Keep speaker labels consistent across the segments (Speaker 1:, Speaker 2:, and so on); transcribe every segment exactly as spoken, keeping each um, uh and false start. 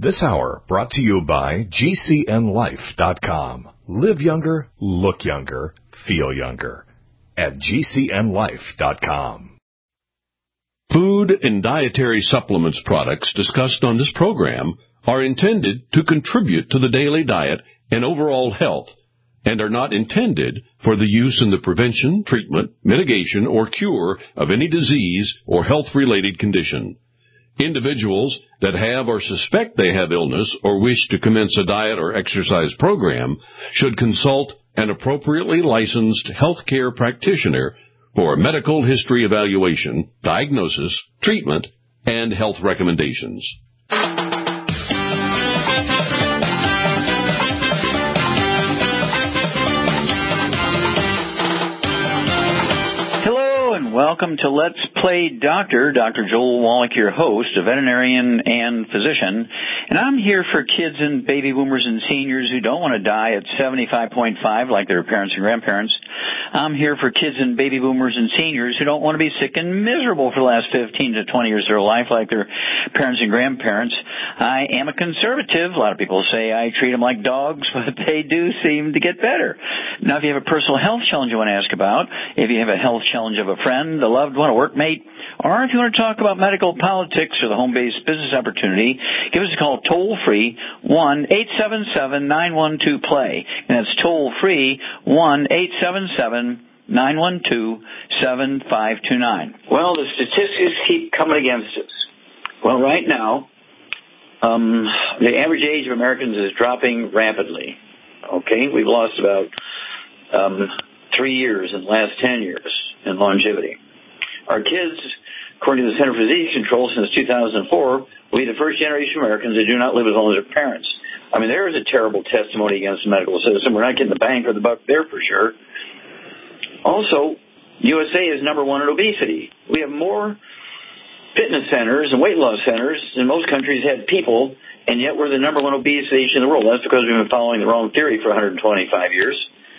Speaker 1: This hour brought to you by G C N life dot com. Live younger, look younger, feel younger at G C N life dot com.
Speaker 2: Food and dietary supplements products discussed on this program are intended to contribute to the daily diet and overall health and are not intended for the use in the prevention, treatment, mitigation, or cure of any disease or health-related condition. Individuals that have or suspect they have illness or wish to commence a diet or exercise program should consult an appropriately licensed healthcare practitioner for a medical history evaluation, diagnosis, treatment, and health recommendations.
Speaker 3: Welcome to Let's Play Doctor. Doctor Joel Wallach, your host, a veterinarian and physician. And I'm here for kids and baby boomers and seniors who don't want to die at seventy-five point five like their parents and grandparents. I'm here for kids and baby boomers and seniors who don't want to be sick and miserable for the last fifteen to twenty years of their life like their parents and grandparents. I am a conservative. A lot of people say I treat them like dogs, but they do seem to get better. Now, if you have a personal health challenge you want to ask about, if you have a health challenge of a friend, a loved one, a workmate, or if you want to talk about medical politics or the home-based business opportunity, give us a call toll-free, one eight seven seven, nine one two, play. And that's toll-free, one eight seven seven, nine one two, seven five two nine. Well, the statistics keep coming against us. Well, right now, um, the average age of Americans is dropping rapidly. Okay? We've lost about um, three years in the last ten years in longevity. Our kids, according to the Center for Disease Control, since two thousand four, will be the first generation of Americans that do not live as long as their parents. I mean, there is a terrible testimony against the medical system. We're not getting the bang for the buck there for sure. Also, U S A is number one in obesity. We have more fitness centers and weight loss centers than most countries have people, and yet we're the number one obese nation in the world. That's because we've been following the wrong theory for one hundred twenty-five years.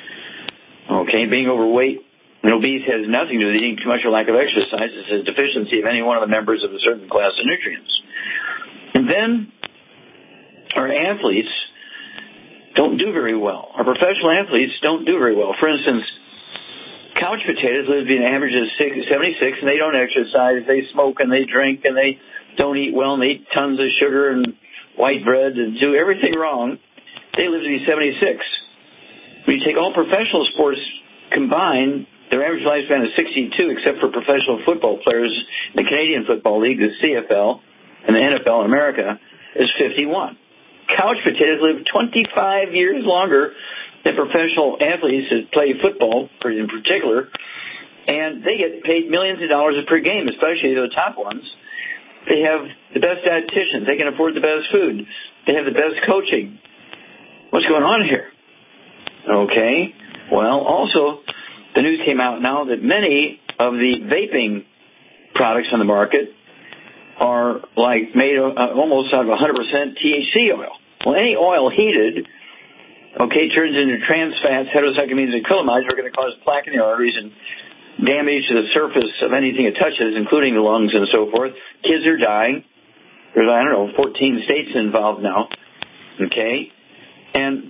Speaker 3: Okay, being overweight and obese has nothing to do with eating too much or lack of exercise. It's a deficiency of any one of the members of a certain class of nutrients. And then our athletes don't do very well. Our professional athletes don't do very well. For instance, couch potatoes live to be an average of seventy-six, and they don't exercise. They smoke and they drink and they don't eat well, and they eat tons of sugar and white bread and do everything wrong. They live to be seventy-six. When you take all professional sports combined, their average lifespan is sixty-two, except for professional football players. The Canadian Football League, the C F L, and the N F L in America is fifty-one. Couch potatoes live twenty-five years longer than professional athletes that play football, in particular, and they get paid millions of dollars per game, especially the top ones. They have the best dietitians. They can afford the best food. They have the best coaching. What's going on here? Okay. Well, also, the news came out now that many of the vaping products on the market are like made uh, almost out of one hundred percent T H C oil. Well, any oil heated, okay, turns into trans fats, heterocyclamines, and acrylamides, are going to cause plaque in the arteries and damage to the surface of anything it touches, including the lungs and so forth. Kids are dying. There's, I don't know, fourteen states involved now. Okay? And,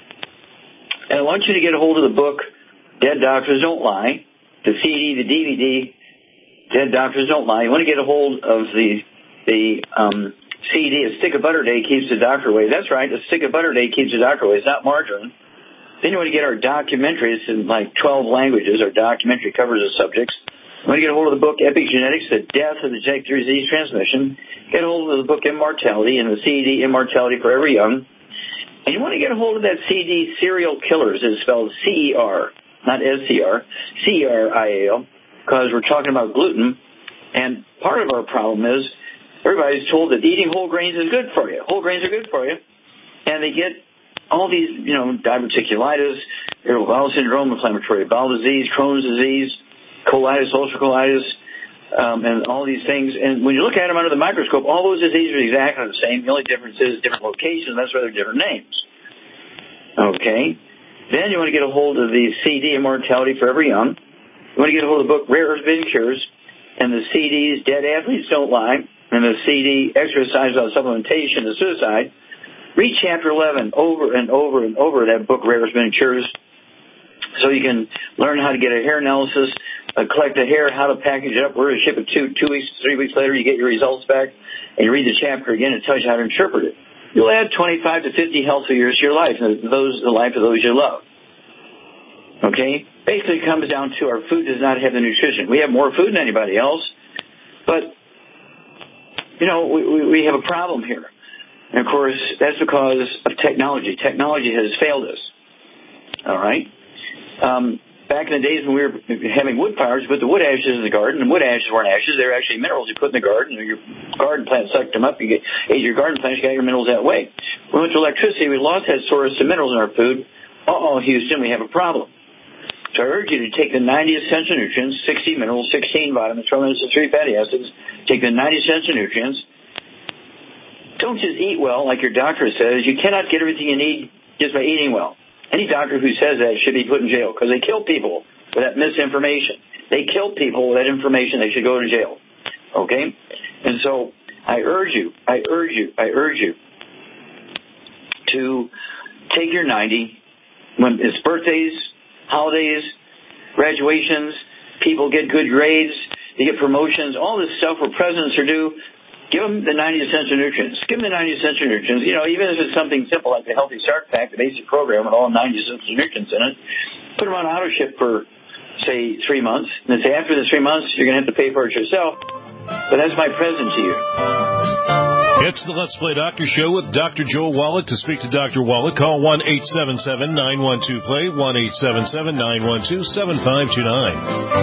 Speaker 3: and I want you to get a hold of the book, Dead Doctors Don't Lie, the C D, the D V D, Dead Doctors Don't Lie. You want to get a hold of the the um, C D, A Stick of Butter Day Keeps the Doctor Away. That's right, A Stick of Butter Day Keeps the Doctor Away. It's not margarine. Then you want to get our documentaries in like twelve languages. Our documentary covers the subjects. You want to get a hold of the book Epigenetics, The Death of the Genetic Disease Transmission. Get a hold of the book Immortality and the C D, Immortality Forever Young. And you want to get a hold of that C D, Serial Killers. It's spelled C E R, not S C R, C E R I A L, because we're talking about gluten. And part of our problem is everybody's told that eating whole grains is good for you. Whole grains are good for you. And they get all these, you know, diverticulitis, irritable bowel syndrome, inflammatory bowel disease, Crohn's disease, colitis, ulcerative colitis, um, and all these things. And when you look at them under the microscope, all those diseases are exactly the same. The only difference is different locations. That's why they're different names. Okay. Then you want to get a hold of the C D, Immortality Forever Young. You want to get a hold of the book Rare Earth Vision Cures and the C Ds, Dead Athletes Don't Lie, and the C D, Exercise Without Supplementation to Suicide, read Chapter eleven over and over and over that book, Rarest Miniatures, so you can learn how to get a hair analysis, uh, collect the hair, how to package it up, where to ship it to. Two weeks, three weeks later, you get your results back, and you read the chapter again. It tells you how to interpret it. You'll add twenty-five to fifty healthy years to your life, and those the life of those you love. Okay? Basically, it comes down to our food does not have the nutrition. We have more food than anybody else, but, you know, we, we have a problem here. And, of course, that's because of technology. Technology has failed us. All right? Um, back in the days when we were having wood fires, we put the wood ashes in the garden, and wood ashes weren't ashes. They were actually minerals you put in the garden. Your garden plant sucked them up. You get, ate your garden plants, you got your minerals that way. When we went to electricity, we lost that source of minerals in our food. Uh-oh, Houston, we have a problem. So I urge you to take the ninety essential nutrients, sixty minerals, sixteen vitamins, twelve minutes of three fatty acids. Take the ninety essential nutrients. Don't just eat well like your doctor says. You cannot get everything you need just by eating well. Any doctor who says that should be put in jail because they kill people with that misinformation. They kill people with that information. They should go to jail. Okay? And so I urge you, I urge you, I urge you to take your ninety when it's birthdays, holidays, graduations, people get good grades, they get promotions, all this stuff where presidents are due. Give them the ninety essential nutrients. Give them the ninety essential nutrients. You know, even if it's something simple like the Healthy Start Pack, the basic program with all ninety essential nutrients in it, put them on auto ship for, say, three months. And then say after the three months, you're going to have to pay for it yourself. But that's my present to you.
Speaker 4: It's the Let's Play Doctor Show with Doctor Joel Wallach. To speak to Doctor Wallach, call one eight seven seven, nine one two, play, one eight seven seven, nine one two, seven five two nine.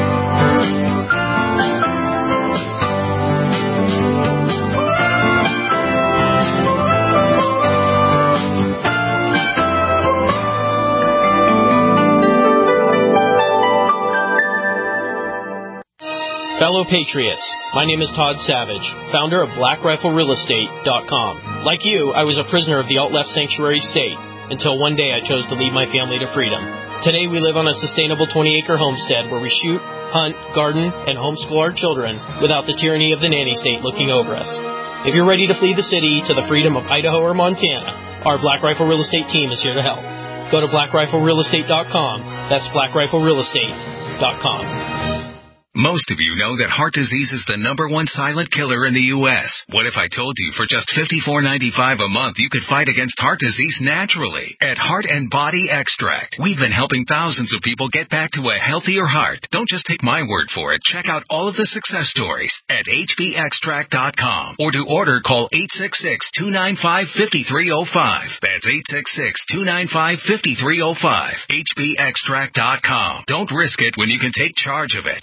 Speaker 5: Fellow Patriots, my name is Todd Savage, founder of Black Rifle Real Estate dot com. Like you, I was a prisoner of the alt-left sanctuary state until one day I chose to lead my family to freedom. Today we live on a sustainable twenty acre homestead where we shoot, hunt, garden, and homeschool our children without the tyranny of the nanny state looking over us. If you're ready to flee the city to the freedom of Idaho or Montana, our Black Rifle Real Estate team is here to help. Go to Black Rifle Real Estate dot com. That's Black Rifle Real Estate dot com.
Speaker 6: Most of you know that heart disease is the number one silent killer in the U S What if I told you for just fifty-four ninety-five a month you could fight against heart disease naturally? At Heart and Body Extract, we've been helping thousands of people get back to a healthier heart. Don't just take my word for it. Check out all of the success stories at H B extract dot com. Or to order, call eight six six, two nine five, five three zero five. That's eight six six, two nine five, five three zero five. H B extract dot com. Don't risk it when you can take charge of it.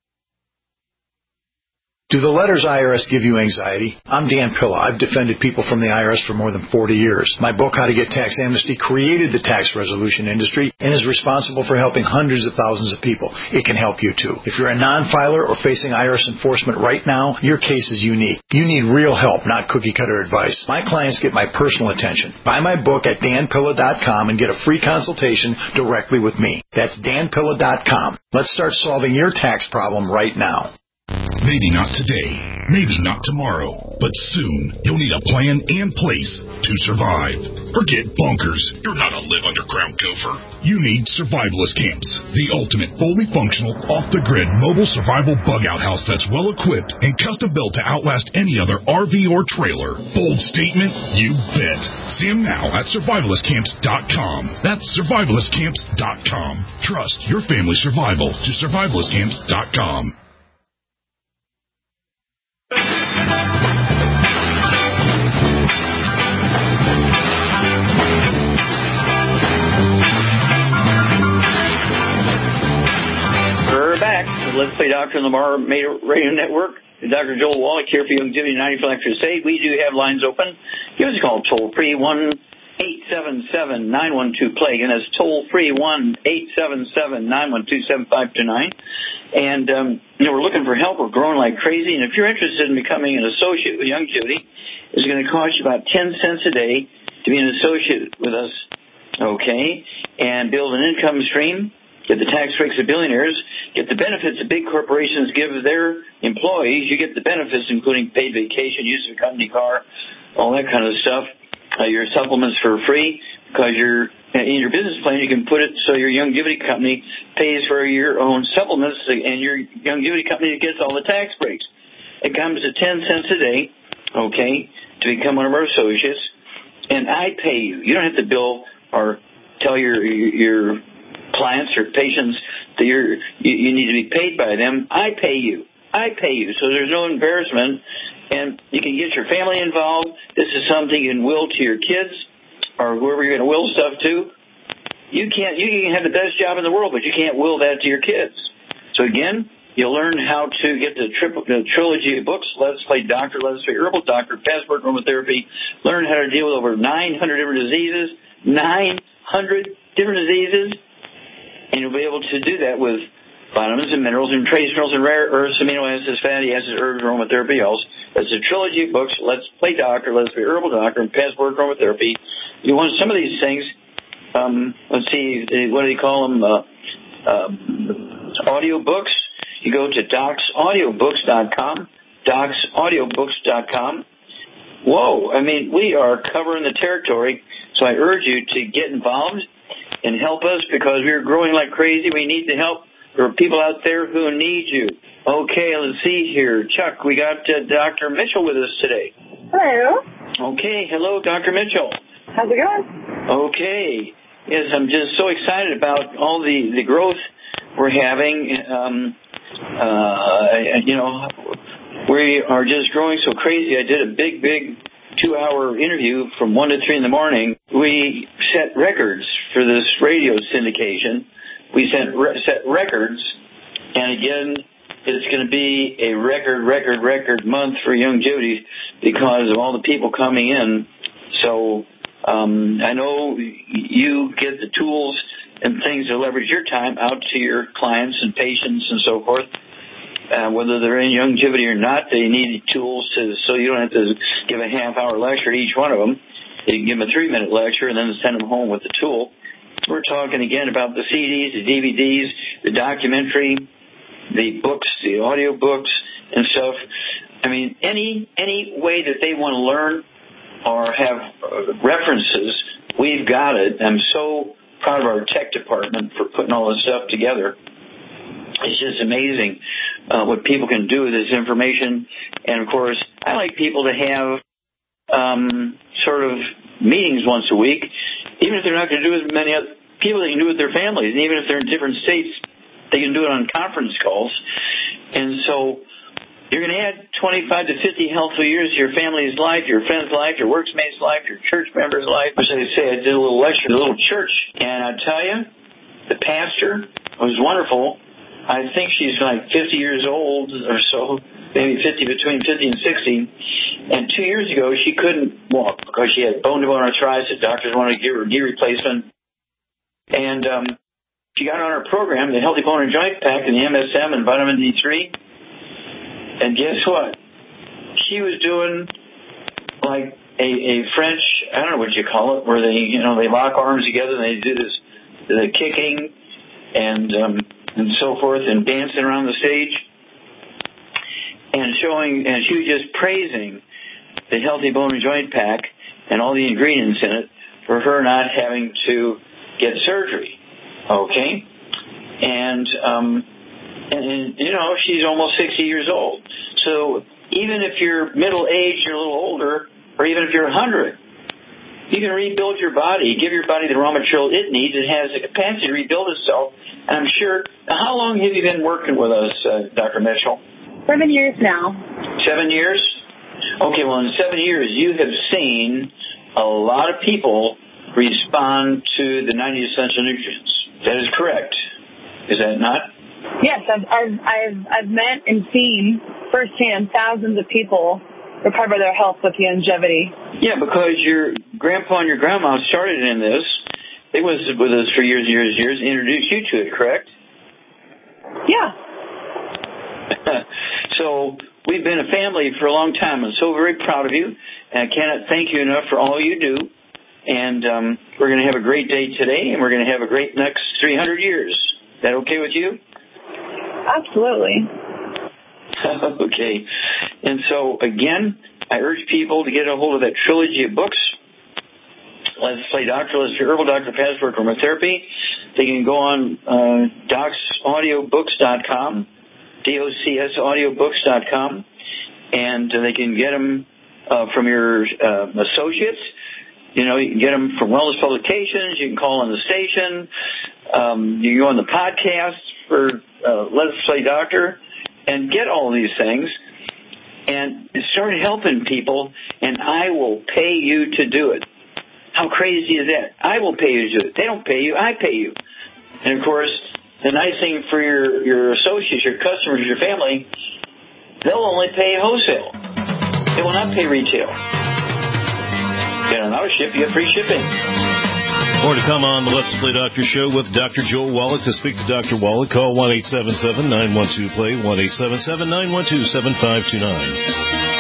Speaker 7: Do the letters I R S give you anxiety? I'm Dan Pilla. I've defended people from the I R S for more than forty years. My book, How to Get Tax Amnesty, created the tax resolution industry and is responsible for helping hundreds of thousands of people. It can help you, too. If you're a non-filer or facing I R S enforcement right now, your case is unique. You need real help, not cookie-cutter advice. My clients get my personal attention. Buy my book at Dan Pilla dot com and get a free consultation directly with me. That's Dan Pilla dot com. Let's start solving your tax problem right now.
Speaker 8: Maybe not today, maybe not tomorrow, but soon you'll need a plan and place to survive. Forget bunkers. You're not a live underground gopher. You need survivalist camps, the ultimate fully functional, off-the-grid mobile survival bug-out house that's well-equipped and custom-built to outlast any other R V or trailer. Bold statement? You bet. See them now at survivalist camps dot com. That's survivalist camps dot com. Trust your family's survival to survivalist camps dot com.
Speaker 3: We're back. Let's Play Doctor on the Bar Radio Network. Doctor Joel Wallach here for Youngevity ninety-five Crusade. We do have lines open. Give us a call toll free one eight seven seven, nine one two, plague, and that's toll free one eight seven seven, nine one two, seven five two nine. And um, you know, we're looking for help. We're growing like crazy, and if you're interested in becoming an associate with Youngevity, it's going to cost you about ten cents a day to be an associate with us. Okay, and build an income stream. get the tax breaks of billionaires, get the benefits that big corporations give their employees. You get the benefits, including paid vacation, use of a company car, all that kind of stuff. Uh, your supplements for free because you're in your business plan. You can put it so your Youngevity company pays for your own supplements, and your Youngevity company gets all the tax breaks. It comes to ten cents a day, okay, to become one of our associates, and I pay you. You don't have to bill or tell your your clients or patients that you're you, you need to be paid by them. I pay you. I pay you. So there's no embarrassment, and you can get your family involved. This is something you can will to your kids or whoever you're going to will stuff to. You can't. You can have the best job in the world, but you can't will that to your kids. So again, you'll learn how to get the, triple, the trilogy of books, Let's Play Doctor, Let's Play Herbal Doctor, Passport Aromatherapy, learn how to deal with over nine hundred different diseases, nine hundred different diseases, and you'll be able to do that with vitamins and minerals and trace minerals and rare earths, amino acids, fatty acids, herbs, aromatherapy else. That's a trilogy of books, Let's Play Doctor, Let's Play Herbal Doctor, and Passport Aromatherapy. You want some of these things, um, let's see, what do you call them, uh, uh, audio books. You go to docs audio books dot com, docs audio books dot com. Whoa, I mean, we are covering the territory, so I urge you to get involved and help us because we're growing like crazy. We need the help. There are people out there who need you. Okay, let's see here. Chuck, we got uh, Doctor Mitchell with us today.
Speaker 9: Hello.
Speaker 3: Okay, hello, Doctor Mitchell.
Speaker 9: How's it going?
Speaker 3: Okay. Yes, I'm just so excited about all the, the growth we're having. Um, uh, you know, we are just growing so crazy. I did a big, big two-hour interview from one to three in the morning. We set records for this radio syndication. We set, re- set records, and again, it's going to be a record, record, record month for Youngevity because of all the people coming in. So um, I know you get the tools and things to leverage your time out to your clients and patients and so forth. Uh, whether they're in Youngevity or not, they need tools to, so you don't have to give a half-hour lecture to each one of them. You can give them a three-minute lecture and then send them home with the tool. We're talking again about the C Ds, the D V Ds, the documentary, the books, the audio books and stuff. I mean, any any way that they want to learn or have uh, references, we've got it. I'm so proud of our tech department for putting all this stuff together. It's just amazing uh, what people can do with this information. And, of course, I like people to have um, sort of meetings once a week, even if they're not going to do it with many other people, they can do it with their families. And even if they're in different states, they can do it on conference calls. And so you're going to add twenty-five to fifty healthful years to your family's life, your friend's life, your workmate's life, your church member's life. As I say, I did a little lecture at a little church, and I tell you, the pastor was wonderful. I think she's like fifty years old or so, maybe fifty, between fifty and sixty. And two years ago, she couldn't walk because she had bone-to-bone arthritis. The doctors wanted to give her a knee replacement. And um, she got on her program, the Healthy Bone and Joint Pack and the M S M and vitamin D three. And guess what? She was doing like a, a French, I don't know what you call it, where they, you know, they lock arms together and they do this, the kicking and um, and so forth and dancing around the stage and showing, and she was just praising the Healthy Bone and Joint Pack and all the ingredients in it for her not having to get surgery. Okay? And, um, and, and, you know, she's almost sixty years old. So even if you're middle-aged, you're a little older, or even if you're one hundred, you can rebuild your body, give your body the raw material it needs. It has the capacity to rebuild itself. And I'm sure, how long have you been working with us, uh, Doctor Mitchell?
Speaker 9: Seven years now.
Speaker 3: Seven years? Okay, well, in seven years, you have seen a lot of people respond to the ninety essential nutrients. That is correct. Is that not?
Speaker 9: Yes, I've I've I've, I've met and seen firsthand thousands of people recover their health with Youngevity.
Speaker 3: Yeah, because your grandpa and your grandma started in this. They was with us for years and years and years and introduced you to it, correct?
Speaker 9: Yeah.
Speaker 3: So we've been a family for a long time. I'm so very proud of you, and I cannot thank you enough for all you do. And um, we're going to have a great day today, and we're going to have a great next three hundred years. that okay with you?
Speaker 9: Absolutely.
Speaker 3: Okay. And so, again, I urge people to get a hold of that trilogy of books. Let's Play Doctor, Let's Your Herbal Doctor, Passport Aromatherapy. They can go on uh, docs audio books dot com, D O C S audiobooks dot com, and uh, they can get them uh, from your uh, associates. You know, you can get them from Wellness Publications. You can call on the station. Um, you can go on the podcast for uh, Let's Play Doctor and get all these things and start helping people, and I will pay you to do it. How crazy is that? I will pay you to do it. They don't pay you. I pay you. And, of course, the nice thing for your, your associates, your customers, your family, they'll only pay wholesale. They will not pay retail. Get another ship, you get free shipping.
Speaker 4: More to come on the Let's Play Doctor show with Doctor Joel Wallach. To speak to Doctor Wallach, call one eight seven seven, nine one two, play, one eight seven seven, nine one two, seven five two nine.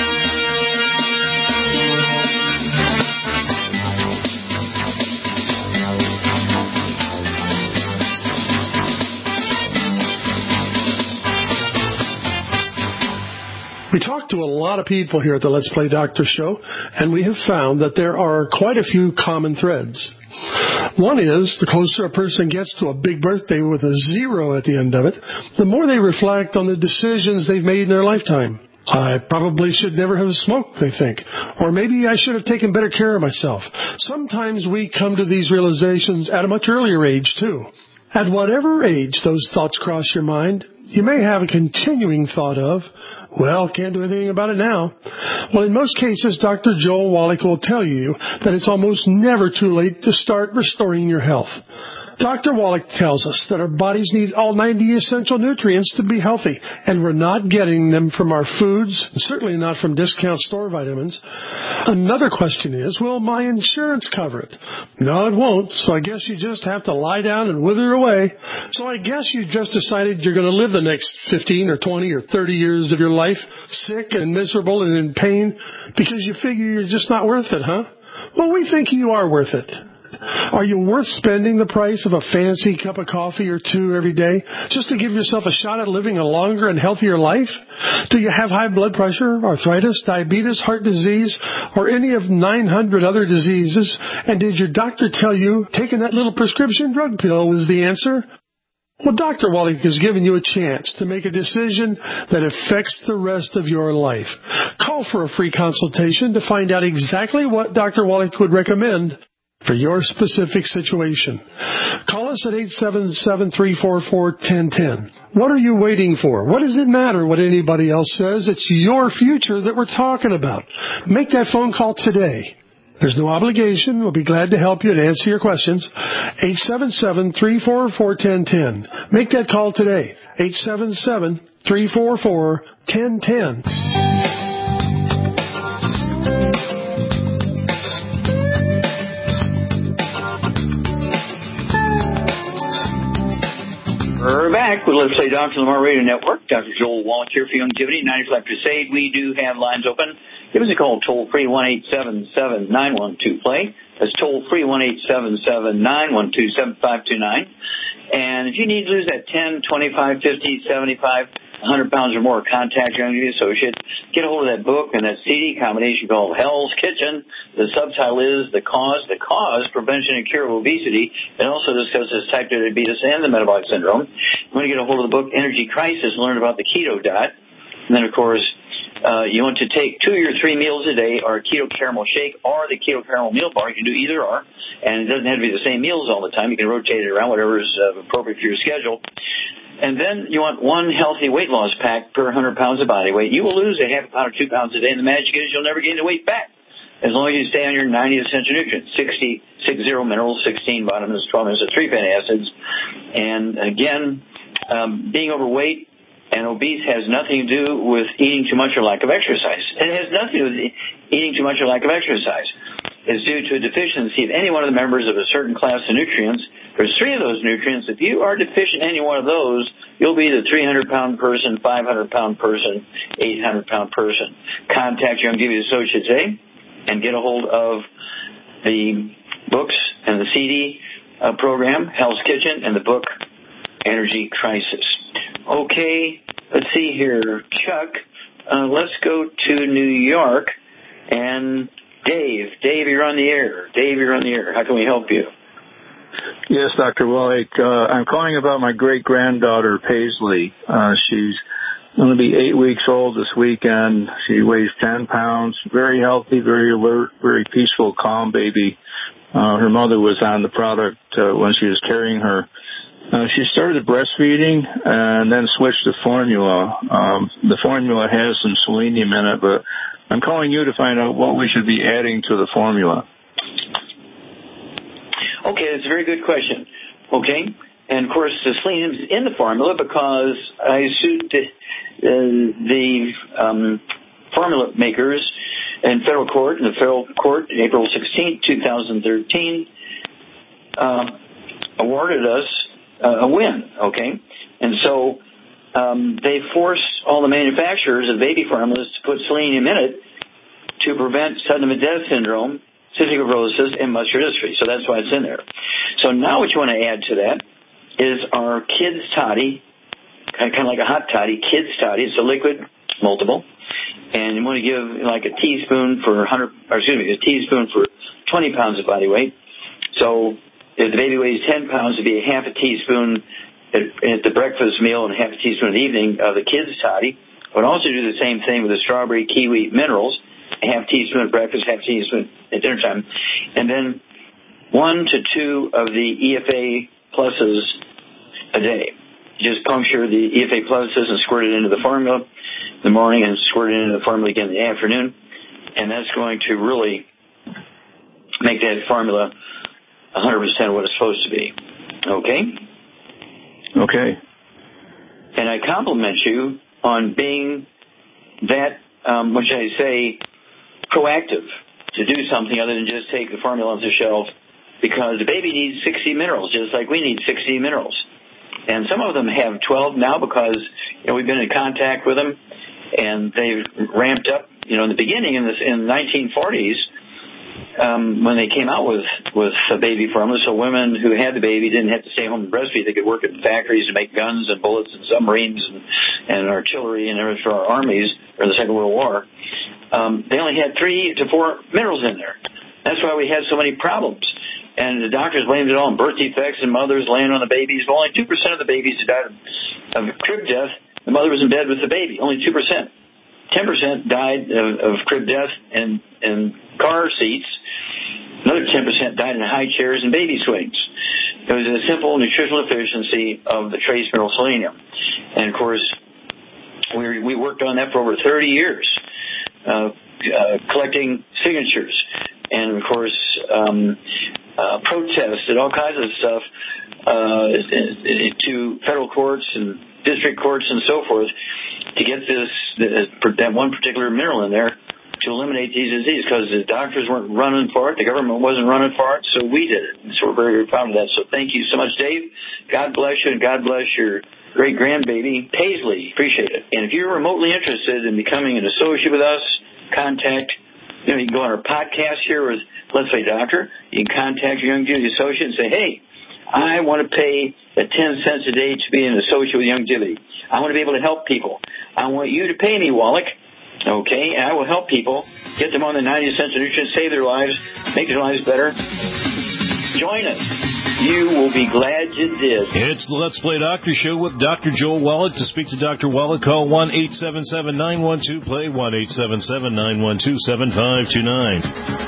Speaker 10: We talk to a lot of people here at the Let's Play Doctor show, and we have found that there are quite a few common threads. One is, the closer a person gets to a big birthday with a zero at the end of it, the more they reflect on the decisions they've made in their lifetime. I probably should never have smoked, they think. Or maybe I should have taken better care of myself. Sometimes we come to these realizations at a much earlier age, too. At whatever age those thoughts cross your mind, you may have a continuing thought of, well, can't do anything about it now. Well, in most cases, Doctor Joel Wallach will tell you that it's almost never too late to start restoring your health. Doctor Wallach tells us that our bodies need all ninety essential nutrients to be healthy, and we're not getting them from our foods, certainly not from discount store vitamins. Another question is, will my insurance cover it? No, it won't, so I guess you just have to lie down and wither away. So I guess you just decided you're going to live the next fifteen or twenty or thirty years of your life sick and miserable and in pain because you figure you're just not worth it, huh? Well, we think you are worth it. Are you worth spending the price of a fancy cup of coffee or two every day just to give yourself a shot at living a longer and healthier life? Do you have high blood pressure, arthritis, diabetes, heart disease, or any of nine hundred other diseases? And did your doctor tell you taking that little prescription drug pill was the answer? Well, Doctor Wallach has given you a chance to make a decision that affects the rest of your life. Call for a free consultation to find out exactly what Doctor Wallach would recommend for your specific situation. Call us at eight seven seven, three four four, one zero one zero. What are you waiting for? What does it matter what anybody else says? It's your future that we're talking about. Make that phone call today. There's no obligation. We'll be glad to help you and answer your questions. eight seven seven, three four four, one zero one zero. Make that call today. eight seven seven, three four four, one zero one zero.
Speaker 3: We're back with Let's Play Doctor Lamar Radio Network. Doctor Joel Wallach here for Youngevity, ninety-five Crusade. We do have lines open. Give us a call, toll-free, one eight seven seven, nine one two, play. That's toll-free, one eight seven seven, nine one two, seven five two nine. And if you need to lose that ten, twenty-five, fifty, seventy-five, one hundred pounds or more, contact your Youngevity associate. Get a hold of that book and that C D combination called Hell's Kitchen. The subtitle is The Cause, The Cause, Prevention and Cure of Obesity. It also discusses type two diabetes and the metabolic syndrome. You want to get a hold of the book Energy Crisis, learn about the keto diet. And then, of course, Uh, you want to take two or three meals a day, or a keto caramel shake, or the keto caramel meal bar. You can do either or, and it doesn't have to be the same meals all the time. You can rotate it around, whatever is uh, appropriate for your schedule. And then you want one healthy weight loss pack per one hundred pounds of body weight. You will lose a half a pound or two pounds a day, and the magic is you'll never gain the weight back as long as you stay on your ninety essential nutrients, sixty, six zero minerals, sixteen vitamins, twelve minutes of three fatty acids. And again, um, being overweight and obese has nothing to do with eating too much or lack of exercise. It has nothing to do with eating too much or lack of exercise. It's due to a deficiency of any one of the members of a certain class of nutrients. There's three of those nutrients. If you are deficient in any one of those, you'll be the three hundred pound person, five hundred pound person, eight hundred pound person. Contact your Youngevity associate today and get a hold of the books and the C D uh, program, Hell's Kitchen, and the book energy crisis. Okay, let's see here. Chuck, uh, let's go to New York. And Dave, Dave, you're on the air. Dave, you're on the air. How can we help you?
Speaker 11: Yes, Doctor Wallach. Uh, I'm calling about my great-granddaughter, Paisley. Uh, she's going to be eight weeks old this weekend. She weighs ten pounds, very healthy, very alert, very peaceful, calm baby. Uh, her mother was on the product uh, when she was carrying her. Uh, she started breastfeeding and then switched to formula. Um, the formula has some selenium in it, but I'm calling you to find out what we should be adding to the formula.
Speaker 3: Okay, that's a very good question. Okay, and of course the selenium's in the formula because I sued the, uh, the um, formula makers in federal court, in the federal court, April sixteenth, twenty thirteen, uh, awarded us uh, a win, okay? And so um, they forced all the manufacturers of baby formulas to put selenium in it to prevent sudden death syndrome, cystic fibrosis, and muscular dystrophy. So that's why it's in there. So now what you want to add to that is our Kids Toddy, kind of like a hot toddy, Kids Toddy. It's a liquid, multiple. And you want to give like a teaspoon for one hundred, or excuse me, a teaspoon for twenty pounds of body weight. So if the baby weighs ten pounds, it'd be a half a teaspoon at, at the breakfast meal and half a teaspoon in the evening of the Kids Toddy. I would also do the same thing with the strawberry kiwi minerals, a half teaspoon at breakfast, half teaspoon at dinner time. And then one to two of the E F A pluses a day. Just puncture the E F A pluses and squirt it into the formula in the morning and squirt it into the formula again in the afternoon. And that's going to really make that formula one hundred percent what it's supposed to be. Okay?
Speaker 11: Okay.
Speaker 3: And I compliment you on being that, um, what should I say, proactive to do something other than just take the formula off the shelf, because the baby needs sixty minerals, just like we need sixty minerals. And some of them have twelve now because, you know, we've been in contact with them, and they've ramped up. You know, in the beginning, in, this, in the nineteen forties, um, when they came out with, with a baby formula, so women who had the baby didn't have to stay home and breastfeed. They could work at factories to make guns and bullets and submarines and, and artillery and everything for our armies during the Second World War. Um, they only had three to four minerals in there. That's why we had so many problems. And the doctors blamed it all on birth defects and mothers laying on the babies. Well, only two percent of the babies who died of crib death, the mother was in bed with the baby. Only two percent. ten percent died of, of crib death in, in car seats. Another ten percent died in high chairs and baby swings. It was a simple nutritional deficiency of the trace mineral selenium. And, of course, we, we worked on that for over thirty years. Uh, uh, collecting signatures and, of course, um, uh, protests and all kinds of stuff uh, to federal courts and district courts and so forth to get this that one particular mineral in there to eliminate these diseases, because the doctors weren't running for it, the government wasn't running for it, so we did it. And so we're very, very proud of that. So thank you so much, Dave. God bless you, and God bless your great-grandbaby, Paisley. Appreciate it. And if you're remotely interested in becoming an associate with us, contact, you know, you can go on our podcast here with Let's Play Doctor. You can contact your Young Divity associate and say, hey, I want to pay the ten cents a day to be an associate with Young Divity. I want to be able to help people. I want you to pay me, Wallach. Okay, and I will help people, get them on the ninety cents of nutrients, save their lives, make their lives better. Join us. You will be glad you did.
Speaker 4: It's the Let's Play Doctor Show with Doctor Joel Wallach. To speak to Doctor Wallach, call one eight seven seven, nine one two, play, one eight seven seven, nine one two, seven five two nine.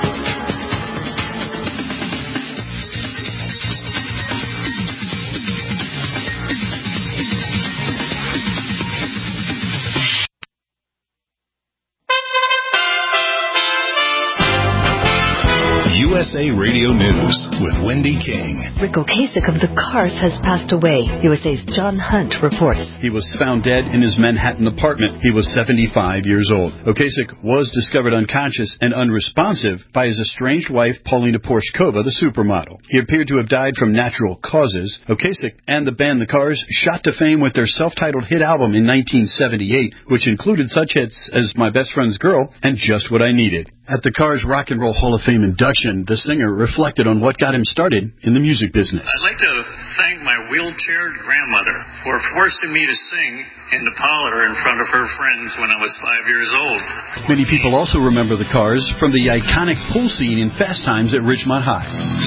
Speaker 1: U S A Radio News with Wendy King.
Speaker 12: Rick Ocasek of the Cars has passed away. U S A's John Hunt reports.
Speaker 13: He was found dead in his Manhattan apartment. He was seventy-five years old. Ocasek was discovered unconscious and unresponsive by his estranged wife, Paulina Porshkova, the supermodel. He appeared to have died from natural causes. Ocasek and the band The Cars shot to fame with their self-titled hit album in nineteen seventy-eight, which included such hits as My Best Friend's Girl and Just What I Needed. At the Cars Rock and Roll Hall of Fame induction, the singer reflected on what got him started in the music business.
Speaker 14: I'd like to thank my wheelchaired grandmother for forcing me to sing in the parlor in front of her friends when I was five years old.
Speaker 13: Many people also remember the cars from the iconic pool scene in Fast Times at Ridgemont High.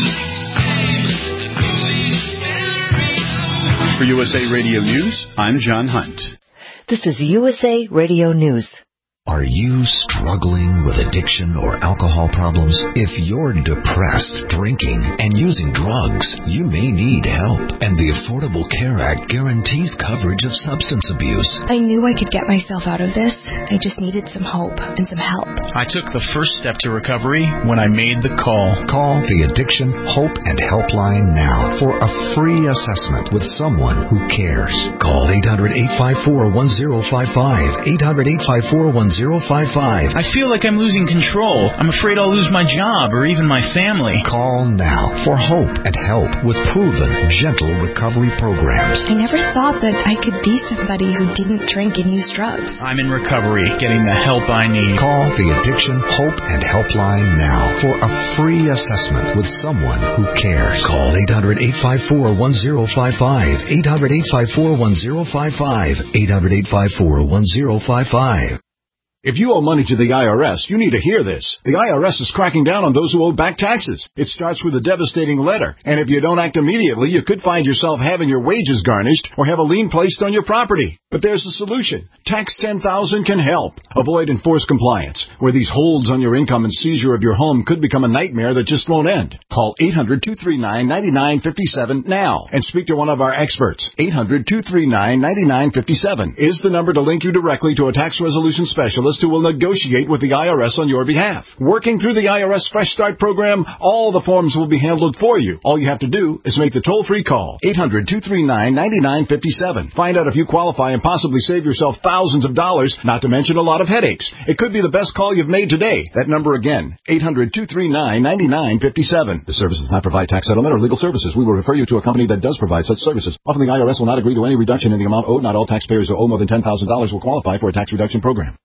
Speaker 13: For U S A Radio News, I'm John Hunt.
Speaker 12: This is U S A Radio News.
Speaker 15: Are you struggling with addiction or alcohol problems? If you're depressed, drinking, and using drugs, you may need help. And the Affordable Care Act guarantees coverage of substance abuse.
Speaker 16: I knew I could get myself out of this. I just needed some hope and some help.
Speaker 17: I took the first step to recovery when I made the call.
Speaker 15: Call the Addiction, Hope, and Helpline now for a free assessment with someone who cares. Call eight hundred, eight five four, one zero five five, eight hundred, eight five four, one zero five five.
Speaker 17: I feel like I'm losing control. I'm afraid I'll lose my job or even my family.
Speaker 15: Call now for hope and help with proven, gentle recovery programs.
Speaker 16: I never thought that I could be somebody who didn't drink and use drugs.
Speaker 17: I'm in recovery, getting the help I need.
Speaker 15: Call the Addiction, Hope, and Helpline now for a free assessment with someone who cares. Call eight hundred, eight five four, one zero five five, eight hundred, eight five four, one zero five five, eight hundred, eight five four, one zero five five.
Speaker 18: If you owe money to the I R S, you need to hear this. The I R S is cracking down on those who owe back taxes. It starts with a devastating letter, and if you don't act immediately, you could find yourself having your wages garnished or have a lien placed on your property. But there's a solution. Tax ten thousand can help. Avoid enforced compliance, where these holds on your income and seizure of your home could become a nightmare that just won't end. Call eight hundred, two three nine, nine nine five seven now and speak to one of our experts. eight hundred, two three nine, nine nine five seven is the number to link you directly to a tax resolution specialist who will negotiate with the I R S on your behalf. Working through the I R S Fresh Start program, all the forms will be handled for you. All you have to do is make the toll-free call. eight hundred, two three nine, nine nine five seven. Find out if you qualify and possibly save yourself thousands of dollars, not to mention a lot of headaches. It could be the best call you've made today. That number again, eight hundred, two three nine, nine nine five seven. The service does not provide tax settlement or legal services. We will refer you to a company that does provide such services. Often the I R S will not agree to any reduction in the amount owed. Not all taxpayers who owe more than ten thousand dollars will qualify for a tax reduction program.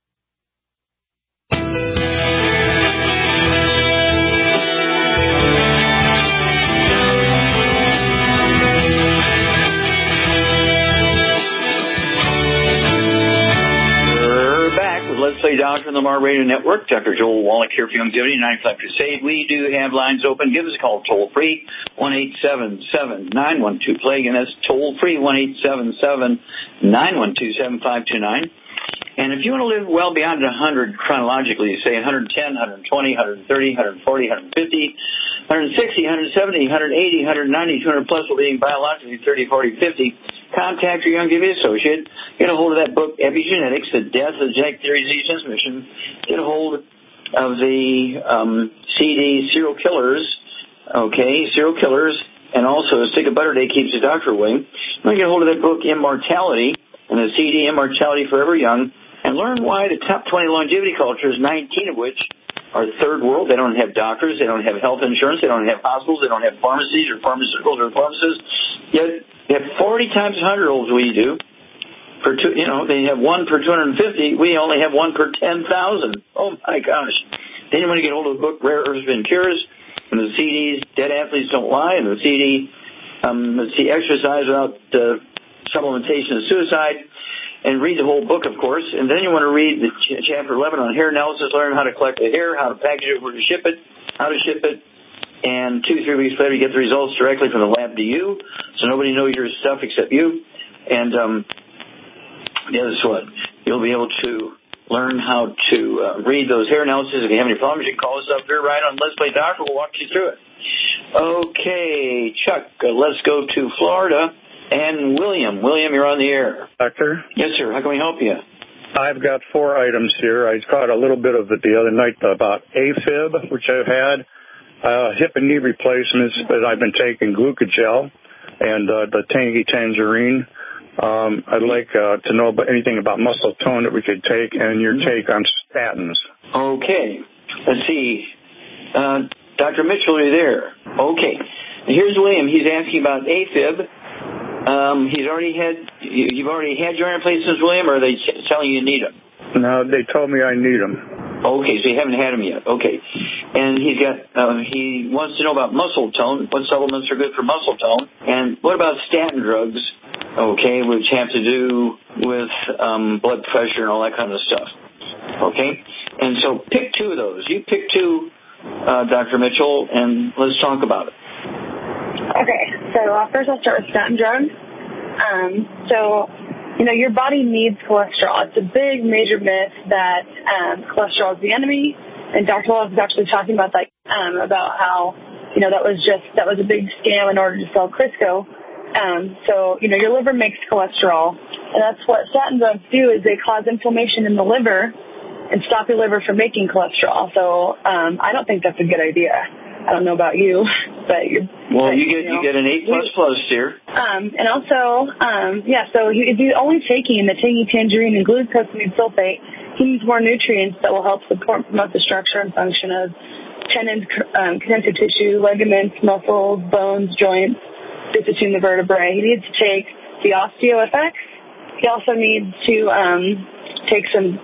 Speaker 3: Let's Play Doctor on the Mar Radio Network. Doctor Joel Wallach here for Youngevity, ninety-five Crusade. We do have lines open. Give us a call toll free, one eight seven seven, nine one two, play. Again, that's toll free, one eight seven seven, nine one two, seven five two nine. And if you want to live well beyond one hundred chronologically, say one ten, one twenty, one thirty, one forty, one fifty, one sixty, one seventy, one eighty, one ninety, two hundred plus, while being biologically thirty, forty, fifty, contact your Youngevity associate. Get a hold of that book, Epigenetics, The Death of the Genetic Theory of Disease Transmission. Get a hold of the um, C D, Serial Killers, okay, Serial Killers, and also Stick of Butter Day Keeps the Doctor Away. You want to get a hold of that book, Immortality, and the C D, Immortality Forever Young, and learn why the top twenty longevity cultures, nineteen of which are third world. They don't have doctors. They don't have health insurance. They don't have hospitals. They don't have pharmacies or pharmaceuticals or pharmacists. Yet they have forty times one hundred olds we do. Per two, you know, they have one per two hundred fifty. We only have one per ten thousand. Oh, my gosh. Then you want to get hold of the book, Rare Herbs and Cures, and the C Ds, Dead Athletes Don't Lie, and the C D, um, let's see, Exercise Without uh, Supplementation and Suicide, and read the whole book, of course. And then you want to read the ch- chapter eleven on hair analysis, learn how to collect the hair, how to package it, where to ship it, how to ship it. And two, three weeks later, you get the results directly from the lab to you, so nobody knows your stuff except you. And um, guess what? You'll be able to learn how to uh, read those hair analyses. If you have any problems, you can call us up here right on Let's Play Doctor. We'll walk you through it. Okay, Chuck, uh, let's go to Florida. And William. William, you're on the air.
Speaker 11: Doctor?
Speaker 3: Yes, sir. How can we help you?
Speaker 11: I've got four items here. I caught a little bit of it the other night about AFib, which I've had, uh, hip and knee replacements that I've been taking, Glucogel, and uh, the Tangy Tangerine. Um, I'd like uh, to know about anything about muscle tone that we could take and your take on statins.
Speaker 3: Okay. Let's see. Uh, Doctor Mitchell, are you there? Okay. Here's William. He's asking about AFib. Um, he's already had, you've already had joint replacements, William, or are they telling you you need them?
Speaker 11: No, they told me I need them.
Speaker 3: Okay, so you haven't had him yet. Okay. And he's got, uh, he wants to know about muscle tone. What supplements are good for muscle tone? And what about statin drugs, okay, which have to do with um, blood pressure and all that kind of stuff? Okay? And so pick two of those. You pick two, uh, Doctor Mitchell, and let's talk about it.
Speaker 9: Okay, so uh, first I'll start with statin drugs. Um, so, you know, your body needs cholesterol. It's a big, major myth that um, cholesterol is the enemy. And Doctor Wallace was actually talking about that, um, about how, you know, that was just, that was a big scam in order to sell Crisco. Um, so, you know, your liver makes cholesterol. And that's what statin drugs do, is they cause inflammation in the liver and stop your liver from making cholesterol. So um, I don't think that's a good idea. I don't know about you, but you're...
Speaker 3: Well,
Speaker 9: but,
Speaker 3: you get
Speaker 9: you, know,
Speaker 3: you get an A plus plus here.
Speaker 9: Um, and also, um, yeah, so he, if he's only taking the tangy tangerine and glucosamine sulfate, he needs more nutrients that will help support promote the structure and function of tendons, um, connective tissue, ligaments, muscles, bones, joints, just between the vertebrae. He needs to take the OsteoFX. He also needs to um, take some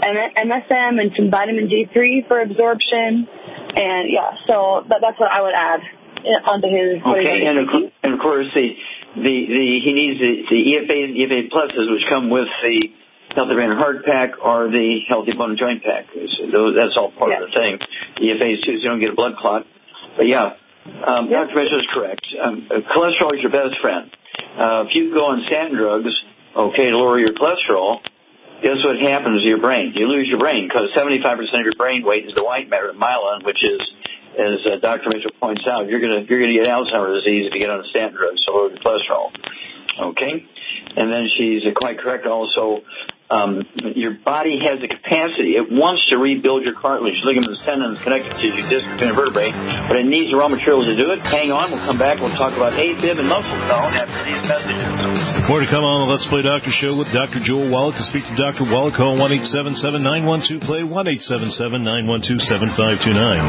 Speaker 9: M S M and some vitamin D three for absorption. And, yeah, so that, that's what I would add onto his...
Speaker 3: Okay, and of, and of course, the, the, the he needs the, the E F A and E F A pluses, which come with the Healthy Brain and Heart Pack or the Healthy Bone and Joint Pack. So that's all part yeah. of the thing. E F As, too, so you don't get a blood clot. But, yeah, um, yeah. Doctor Mitchell is correct. Um, cholesterol is your best friend. Uh, if you go on statin drugs, okay, to lower your cholesterol, guess what happens to your brain? You lose your brain because seventy-five percent of your brain weight is the white matter, myelin, which is, as uh, Doctor Mitchell points out, you're going to you're going to get Alzheimer's disease if you get on a statin drug, so lower the cholesterol. Okay? And then she's uh, quite correct also. Um, your body has the capacity. It wants to rebuild your cartilage, ligaments, tendons, connective tissue, disc, and vertebrae, but it needs the raw materials to do it. Hang on. We'll come back. We'll talk about AFib and muscle tone after these messages.
Speaker 4: More to come on the Let's Play Doctor Show with Doctor Joel Wallach. To speak to Doctor Wallach, call one eight seven seven, nine one two, play, one eight seven seven, nine one two, seven five two nine.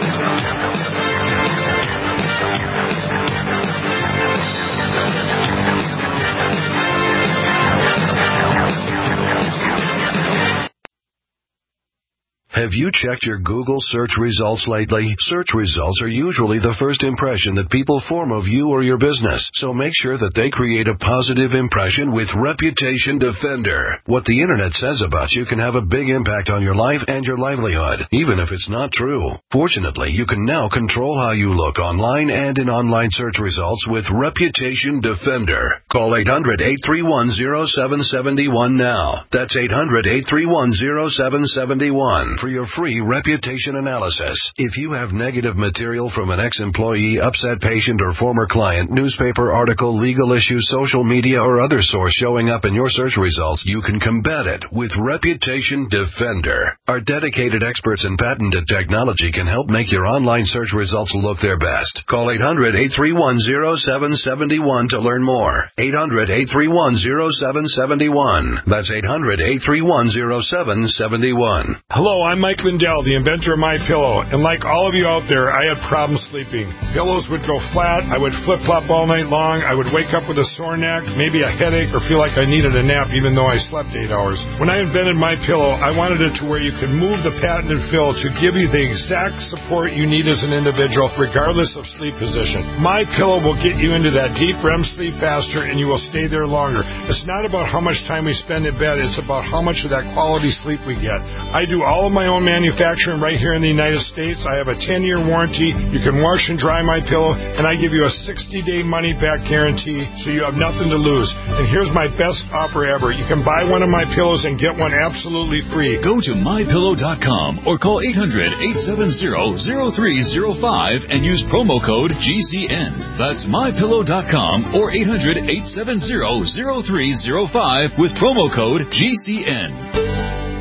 Speaker 19: Have you checked your Google search results lately? Search results are usually the first impression that people form of you or your business, so make sure that they create a positive impression with Reputation Defender. What the Internet says about you can have a big impact on your life and your livelihood, even if it's not true. Fortunately, you can now control how you look online and in online search results with Reputation Defender. Call eight hundred, eight three one, zero seven seven one now. That's eight hundred, eight three one, zero seven seven one. For your free reputation analysis. If you have negative material from an ex-employee, upset patient, or former client, newspaper article, legal issue, social media, or other source showing up in your search results, you can combat it with Reputation Defender. Our dedicated experts in patented technology can help make your online search results look their best. Call eight hundred, eight three one, zero seven seven one to learn more. eight hundred, eight three one, zero seven seven one. That's eight hundred, eight three one, zero seven seven one.
Speaker 20: Hello, I'm Mike Lindell, the inventor of MyPillow, and like all of you out there, I had problems sleeping. Pillows would go flat, I would flip-flop all night long, I would wake up with a sore neck, maybe a headache, or feel like I needed a nap even though I slept eight hours. When I invented MyPillow, I wanted it to where you could move the patented fill to give you the exact support you need as an individual, regardless of sleep position. MyPillow will get you into that deep R E M sleep faster, and you will stay there longer. It's not about how much time we spend in bed, it's about how much of that quality sleep we get. I do all of my own manufacturing right here in the United States. I have a ten-year warranty. You can wash and dry my pillow, and I give you a sixty-day money-back guarantee, so you have nothing to lose. And here's my best offer ever. You can buy one of my pillows and get one absolutely free.
Speaker 21: Go to my pillow dot com or call eight hundred, eight seven zero, zero three zero five and use promo code G C N. That's my pillow dot com or eight hundred, eight seven zero, zero three zero five with promo code G C N.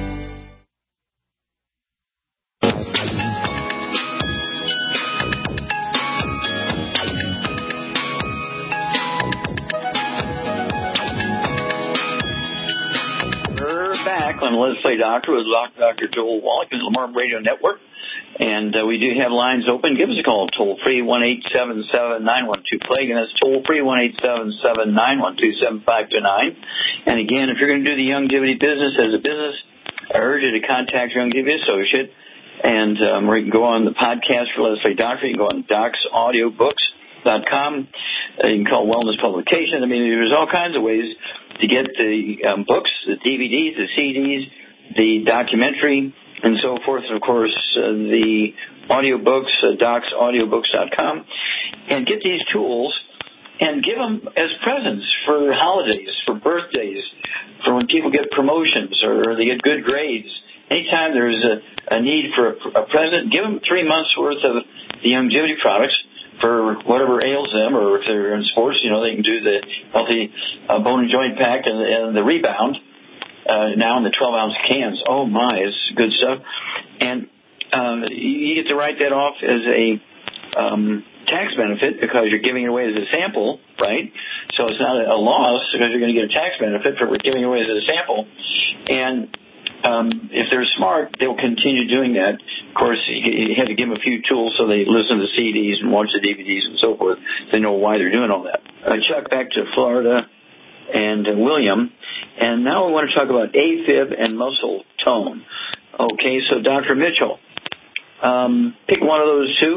Speaker 3: On Let's Play Doctor with Doctor Joel Wallach and the Lamar Radio Network. And uh, we do have lines open. Give us a call, toll free, one eight seven seven, nine one two, plague. And that's toll free, one eight seven seven, nine one two, seven five two nine. And again, if you're going to do the Youngevity business as a business, I urge you to contact your Youngevity associate And um, or you can go on the podcast for Let's Play Doctor. You can go on docs audio books dot com. Uh, you can call Wellness Publications. I mean, there's all kinds of ways to get the um, books, the D V Ds, the C Ds, the documentary, and so forth. And, of course, uh, the audiobooks, uh, docs audio books dot com. And get these tools and give them as presents for holidays, for birthdays, for when people get promotions or they get good grades. Anytime there's a, a need for a, a present, give them three months' worth of the longevity products for whatever ails them, or if they're in sports, you know, they can do the healthy uh, bone and joint pack and, and the rebound uh, now in the twelve-ounce cans. Oh, my, it's good stuff. And um, you get to write that off as a um, tax benefit because you're giving it away as a sample, right? So it's not a, a loss because you're going to get a tax benefit for giving it away as a sample. And Um, if they're smart, they'll continue doing that. Of course, you, you have to give them a few tools so they listen to the C Ds and watch the D V Ds and so forth. They know why they're doing all that. Uh, Chuck, back to Florida and uh, William. And now we want to talk about AFib and muscle tone. Okay, so Doctor Mitchell, um, pick one of those two.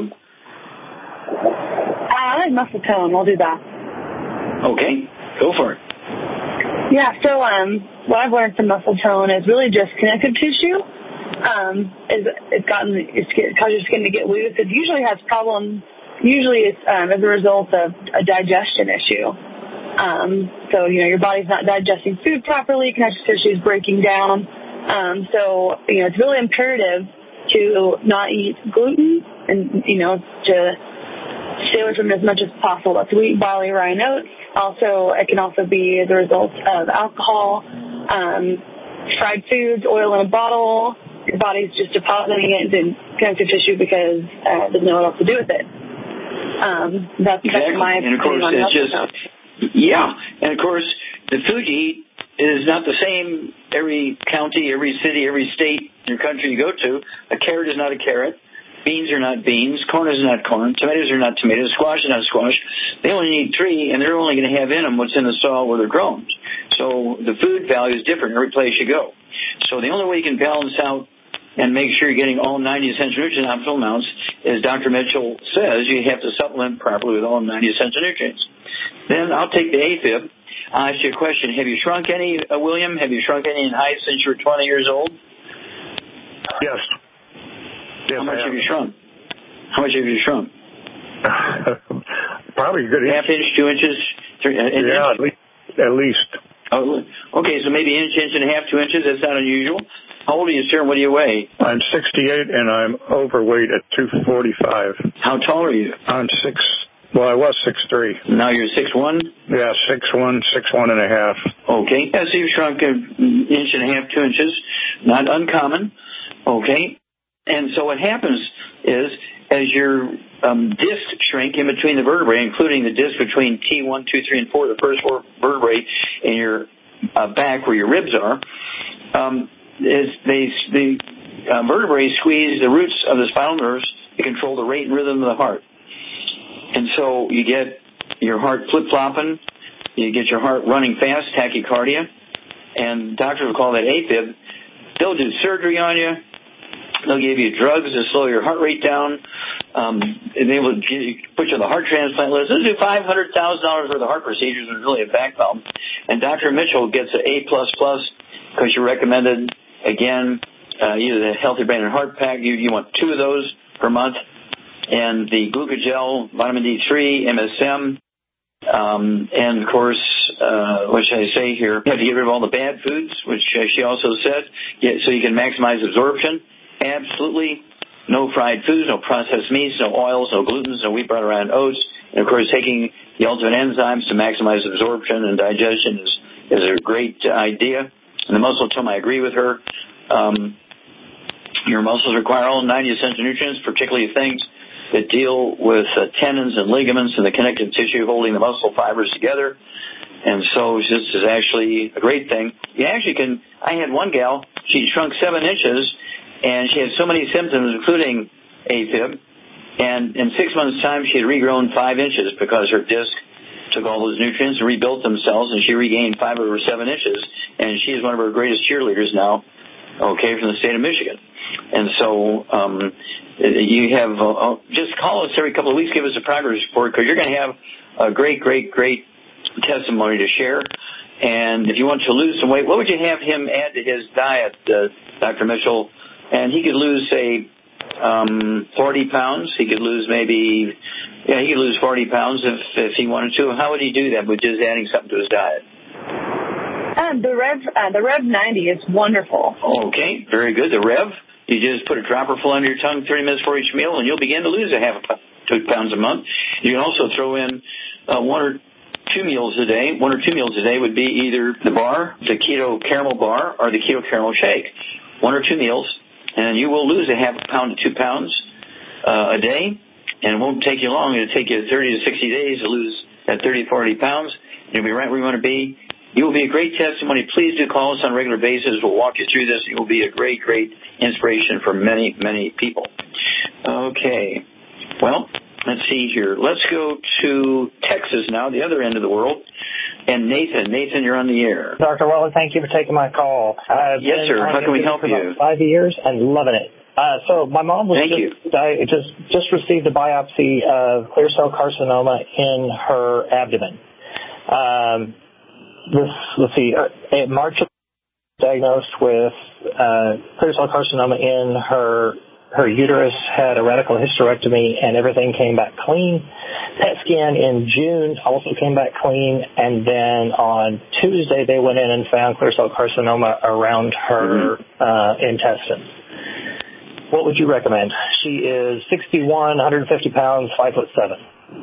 Speaker 9: Uh, I like muscle tone. I'll do that.
Speaker 3: Okay, go for it.
Speaker 9: Yeah, so um, what I've learned from muscle tone is really just connective tissue. Um, is it's gotten it's caused your skin to get loose. It usually has problems. Usually, it's um, as a result of a digestion issue. Um, so you know your body's not digesting food properly. Connective tissue is breaking down. Um, so you know it's really imperative to not eat gluten and you know to stay away from it as much as possible. That's wheat, barley, rye, and oats. Also, it can also be as a result of alcohol, um, fried foods, oil in a bottle. Your body's just depositing it into connective tissue because uh, it doesn't know what else to do with it. Um, that's,
Speaker 3: exactly.
Speaker 9: that's my
Speaker 3: and of course,
Speaker 9: opinion on
Speaker 3: it's just
Speaker 9: health.
Speaker 3: Yeah, and of course, the food you eat is not the same every county, every city, every state in your country you go to. A carrot is not a carrot. Beans are not beans. Corn is not corn. Tomatoes are not tomatoes. Squash is not squash. They only need three, and they're only going to have in them what's in the soil where they're grown. So the food value is different every place you go. So the only way you can balance out and make sure you're getting all ninety essential nutrient optimal amounts, as Doctor Mitchell says, you have to supplement properly with all ninety essential nutrients. Then I'll take the AFib. I'll ask you a question. Have you shrunk any, uh, William? Have you shrunk any in height since you were twenty years old?
Speaker 11: Yes. Yes,
Speaker 3: How much have you shrunk? How much have you shrunk?
Speaker 11: Probably a good
Speaker 3: half inch, two inches, three, an
Speaker 11: yeah,
Speaker 3: inch?
Speaker 11: at least. At least.
Speaker 3: Oh, okay, so maybe inch, inch and a half, two inches. That's not unusual. How old are you, sir? What do you weigh?
Speaker 11: I'm sixty-eight, and I'm overweight at two forty-five.
Speaker 3: How tall are you?
Speaker 11: I'm six. Well, I was six three.
Speaker 3: Now you're six one.
Speaker 11: Yeah, six one, six one and a half.
Speaker 3: Okay, yeah, so you've shrunk an inch and a half, two inches. Not uncommon. Okay. And so what happens is, as your um, discs shrink in between the vertebrae, including the disc between T one, two, three, and four, the first four vertebrae in your uh, back where your ribs are, um, is they, the uh, vertebrae squeeze the roots of the spinal nerves to control the rate and rhythm of the heart. And so you get your heart flip-flopping, you get your heart running fast, tachycardia, and doctors will call that AFib. They'll do surgery on you. They'll give you drugs to slow your heart rate down. Um, and they will put you on the heart transplant list. They'll do five hundred thousand dollars worth of heart procedures and really a back valve. And Doctor Mitchell gets an A plus plus because you recommended, again, uh, either the Healthy Brain and Heart Pack. You, you want two of those per month. And the Glucogel, vitamin D three, M S M, um, and, of course, uh, what should I say here? You have to get rid of all the bad foods, which uh, she also said, yeah, so you can maximize absorption. Absolutely no fried foods, no processed meats, no oils, no glutens, no wheat, butter, and oats. And, of course, taking the ultimate enzymes to maximize absorption and digestion is, is a great idea. And the muscle tone, I agree with her. Um, your muscles require all ninety essential nutrients, particularly things that deal with uh, tendons and ligaments and the connective tissue holding the muscle fibers together. And so this is actually a great thing. You actually can, I had one gal, she shrunk seven inches, and she had so many symptoms, including AFib, and in six months' time she had regrown five inches because her disc took all those nutrients and rebuilt themselves, and she regained five of her seven inches, and she is one of her greatest cheerleaders now. okay, from the state of Michigan. And so um, you have uh, just call us every couple of weeks, give us a progress report, because you're going to have a great, great, great testimony to share. And if you want to lose some weight, what would you have him add to his diet, uh, Doctor Mitchell? And he could lose, say, um, forty pounds. He could lose maybe, yeah, he could lose forty pounds if, if he wanted to. How would he do that with just adding something to his diet?
Speaker 9: Um, the Rev, uh, the Rev ninety is wonderful.
Speaker 3: Okay, very good. The Rev, you just put a dropper full under your tongue thirty minutes before each meal, and you'll begin to lose a half a two pounds a month. You can also throw in uh, one or two meals a day. One or two meals a day would be either the bar, the keto caramel bar, or the keto caramel shake. One or two meals, and you will lose a half a pound to two pounds uh, a day, and it won't take you long. It'll take you thirty to sixty days to lose that thirty to forty pounds. You'll be right where you want to be. You will be a great testimony. Please do call us on a regular basis. We'll walk you through this. You will be a great, great inspiration for many, many people. Okay. Well, let's see here. Let's go to Texas now, the other end of the world. And Nathan. Nathan, you're on the air.
Speaker 2: Doctor Wallace, thank you for taking my call. I've
Speaker 3: yes, sir. How can we help
Speaker 2: for
Speaker 3: you?
Speaker 2: About five years and loving it. Uh, so my mom was
Speaker 3: Thank
Speaker 2: just, I just just received a biopsy of clear cell carcinoma in her abdomen. Um, this let's see, uh, in March, diagnosed with uh, clear cell carcinoma in her her uterus, had a radical hysterectomy, and everything came back clean. P E T scan in June also came back clean, and then on Tuesday they went in and found clear cell carcinoma around her mm-hmm. uh, intestines. What would you recommend? She is sixty-one, one hundred fifty pounds, five foot seven.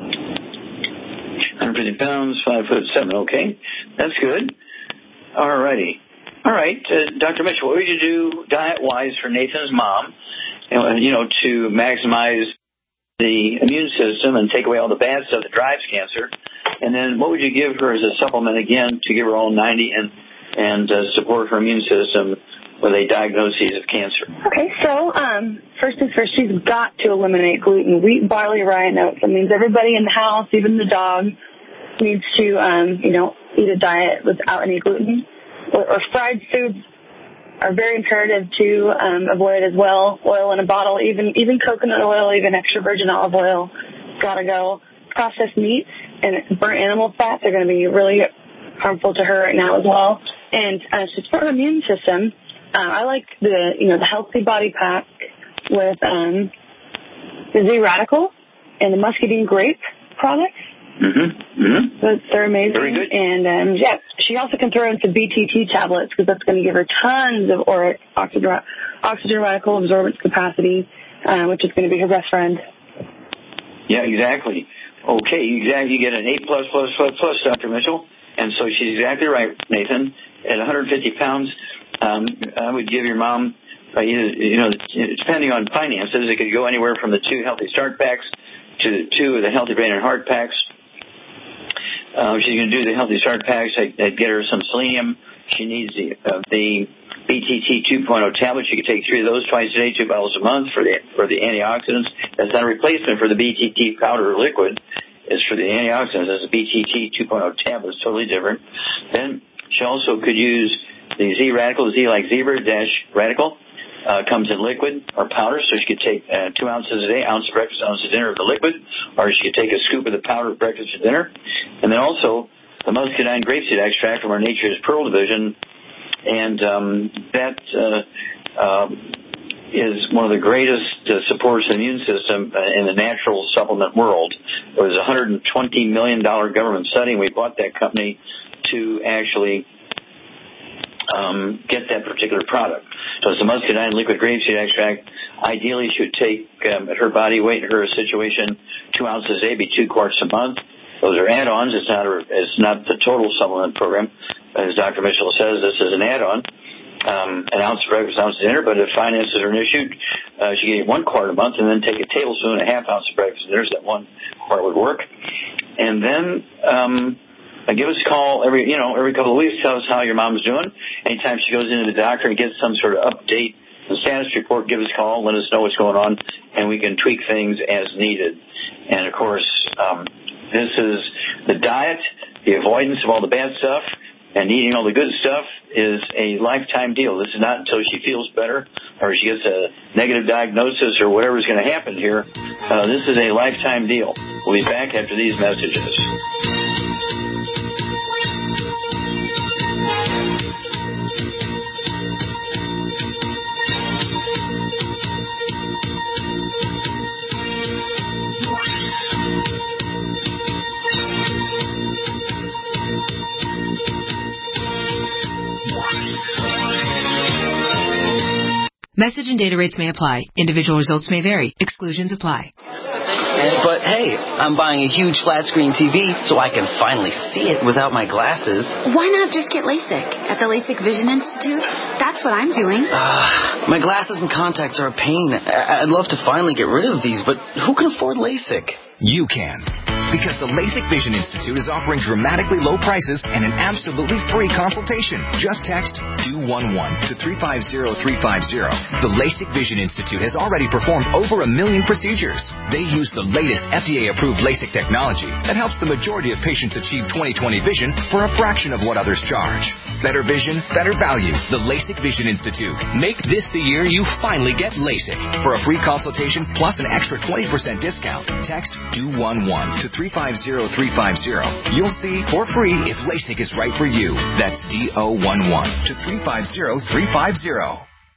Speaker 3: one hundred fifty pounds, five foot seven. Okay, that's good. All righty. All right, uh, Doctor Mitchell, what would you do diet-wise for Nathan's mom, you know, to maximize the immune system and take away all the bad stuff that drives cancer? And then what would you give her as a supplement, again, to give her all ninety and, and uh, support her immune system with a diagnosis of cancer?
Speaker 9: Okay, so um, first things first, she's got to eliminate gluten. Wheat, barley, rye, and oats. That means everybody in the house, even the dog, needs to, um, you know, eat a diet without any gluten. Or, or fried foods are very imperative to um, avoid as well. Oil in a bottle, even even coconut oil, even extra virgin olive oil, gotta go. Processed meats and burnt animal fats are going to be really harmful to her right now as well. And uh, to support her immune system, uh, I like the you know the Healthy Body Pack with um, the Z Radical and the muscadine grape products.
Speaker 3: Mm-hmm. Mm-hmm.
Speaker 9: So they're amazing.
Speaker 3: Very good.
Speaker 9: And um, yeah, she also can throw in some B T T tablets because that's going to give her tons of or oxygen, oxygen radical absorbance capacity, uh, which is going to be her best friend.
Speaker 3: Yeah, exactly. Okay, exactly. You get an eight plus plus plus plus, Doctor Mitchell, and so she's exactly right, Nathan. At one hundred fifty pounds, um, I would give your mom, uh, you know, depending on finances, it could go anywhere from the two Healthy Start packs to the two of the Healthy Brain and Heart packs. Uh, she's going to do the Healthy Start packs. I'd, I'd get her some selenium. She needs the uh, the B T T two point oh tablets. She could take three of those twice a day, two bottles a month for the for the antioxidants. That's not a replacement for the B T T powder or liquid. It's for the antioxidants. That's a B T T two point oh tablet. It's totally different. Then she also could use the Z Radical, Z like zebra dash radical. Uh, comes in liquid or powder, so she could take uh, two ounces a day, ounce of breakfast, ounce of dinner of the liquid, or she could take a scoop of the powder of breakfast or dinner. And then also the muscadine grapeseed extract from our Nature's Pearl division, and um, that uh, uh, is one of the greatest uh, supports the immune system uh, in the natural supplement world. It was a one hundred twenty million dollars government study, and we bought that company to actually Um, get that particular product. So it's a muscadine liquid grapeseed extract. Ideally, she would take um, at her body weight, her situation, two ounces a day, be two quarts a month. Those are add-ons. It's not a, it's not the total supplement program. As Doctor Mitchell says, this is an add-on. Um, an ounce of breakfast, an ounce of dinner. But if finances are an issue, uh, she can eat one quart a month and then take a tablespoon and a half ounce of breakfast. There's that one quart would work. And then um, Uh, give us a call every, you know, every couple of weeks. Tell us how your mom's doing. Anytime she goes into the doctor and gets some sort of update, the status report, give us a call. Let us know what's going on, and we can tweak things as needed. And, of course, um, this is the diet, the avoidance of all the bad stuff, And eating all the good stuff is a lifetime deal. This is not until she feels better or she gets a negative diagnosis or whatever is going to happen here. Uh, this is a lifetime deal. We'll be back after these messages.
Speaker 5: Message and data rates may apply. Individual results may vary. Exclusions apply.
Speaker 22: But hey, I'm buying a huge flat screen T V so I can finally see it without my glasses.
Speaker 23: Why not just get LASIK at the LASIK Vision Institute? That's what I'm doing.
Speaker 22: Uh, my glasses and contacts are a pain. I'd love to finally get rid of these, but who can afford LASIK?
Speaker 24: You can. Because the LASIK Vision Institute is offering dramatically low prices and an absolutely free consultation. Just text two one one to three five zero three five zero. The LASIK Vision Institute has already performed over a million procedures. They use the latest F D A-approved LASIK technology that helps the majority of patients achieve twenty twenty vision for a fraction of what others charge. Better vision, better value. The LASIK Vision Institute. Make this the year you finally get LASIK. For a free consultation plus an extra twenty percent discount, text two one one to three five zero three five zero. You'll see for free if LASIK is right for you. That's D O one one to three five zero three five zero.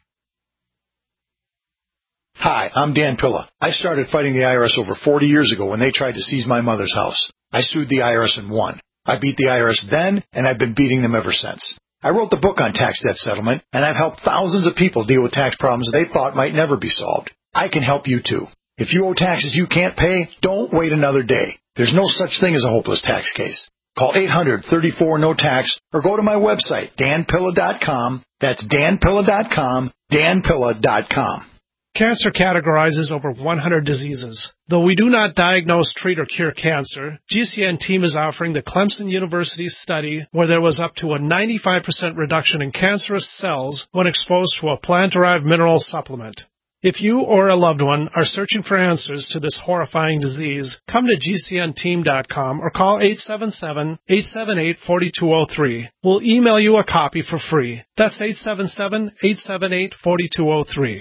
Speaker 7: Hi, I'm Dan Pilla. I started fighting the I R S over forty years ago when they tried to seize my mother's house. I sued the I R S and won. I beat the I R S then, and I've been beating them ever since. I wrote the book on tax debt settlement, and I've helped thousands of people deal with tax problems they thought might never be solved. I can help you too. If you owe taxes you can't pay, don't wait another day. There's no such thing as a hopeless tax case. Call eight hundred, thirty-four, no tax or go to my website, dan pilla dot com. That's dan pilla dot com, dan pilla dot com.
Speaker 25: Cancer categorizes over one hundred diseases. Though we do not diagnose, treat, or cure cancer, G C N team is offering the Clemson University study where there was up to a ninety-five percent reduction in cancerous cells when exposed to a plant-derived mineral supplement. If you or a loved one are searching for answers to this horrifying disease, come to G C N team dot com or call eight seven seven, eight seven eight, four two zero three. We'll email you a copy for free. That's eight seven seven, eight seven eight, four two zero three.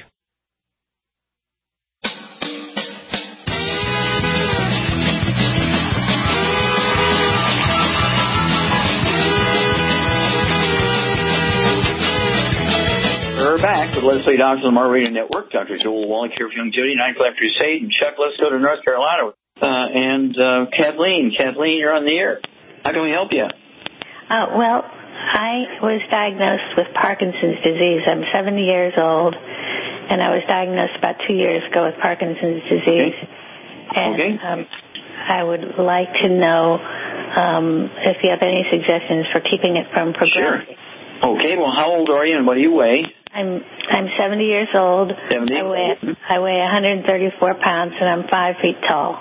Speaker 3: We're back with Let's Play Doctors on the Mar Radio Network. Doctor Joel Wallach here for Young Jody, Nine Flat Crusade. And Chuck, let's go to North Carolina. Uh, and uh, Kathleen. Kathleen, you're on the air. How can we help you?
Speaker 26: Uh, well, I was diagnosed with Parkinson's disease. I'm seventy years old, and I was diagnosed about two years ago with Parkinson's disease. Okay. And okay. Um, I would like to know um, if you have any suggestions for keeping it from progressing.
Speaker 3: Sure. Okay, well, how old are you and what do you weigh?
Speaker 26: I'm I'm seventy years old.
Speaker 3: seventy?
Speaker 26: I weigh, I weigh one hundred thirty-four pounds, and I'm five feet tall.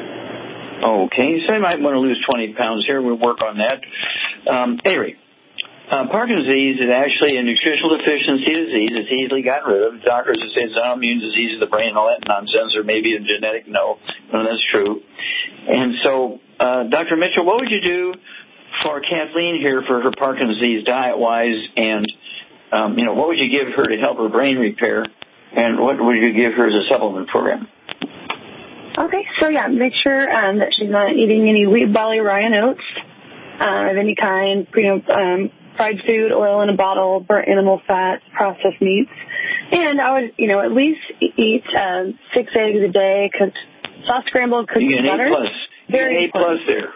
Speaker 3: Okay, so you might want to lose twenty pounds here. We'll work on that. Um, anyway, uh, Parkinson's disease is actually a nutritional deficiency disease. It's easily gotten rid of. Doctors have said it's an autoimmune disease of the brain and all that nonsense, or maybe a genetic. No, no, that's true. And so, uh, Doctor Mitchell, what would you do for Kathleen here for her Parkinson's disease diet-wise, and um, you know, what would you give her to help her brain repair, and what would you give her as a supplement program?
Speaker 9: Okay, so yeah, make sure um, that she's not eating any wheat, barley, rye, and oats uh, of any kind, you know, um, fried food, oil in a bottle, burnt animal fat, processed meats, and I would, you know, at least eat um, six eggs a day, cooked, soft scrambled, cooked
Speaker 3: you get
Speaker 9: butter.
Speaker 3: A plus. Very A plus there.